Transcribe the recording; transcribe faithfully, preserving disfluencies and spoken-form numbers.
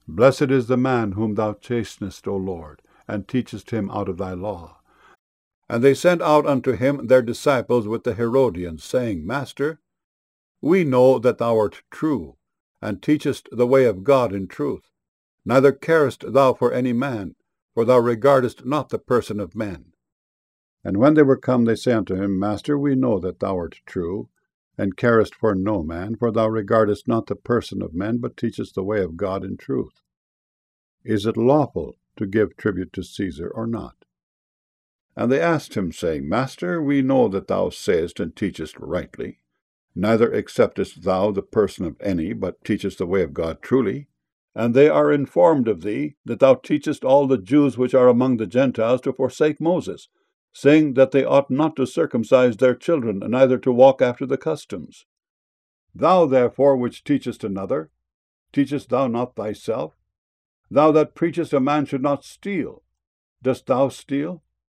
Blessed is the man whom thou chastenest, O Lord, and teachest him out of thy law. And they sent out unto him their disciples with the Herodians, saying, Master, we know that thou art true, and teachest the way of God in truth. Neither carest thou for any man, for thou regardest not the person of men. And when they were come, they say unto him, Master, we know that thou art true, and carest for no man, for thou regardest not the person of men, but teachest the way of God in truth. Is it lawful to give tribute to Caesar or not? And they asked him, saying, Master, we know that thou sayest and teachest rightly. Neither acceptest thou the person of any, but teachest the way of God truly. And they are informed of thee, that thou teachest all the Jews which are among the Gentiles to forsake Moses, saying that they ought not to circumcise their children, neither to walk after the customs. Thou therefore which teachest another, teachest thou not thyself? Thou that preachest a man should not steal, dost thou steal?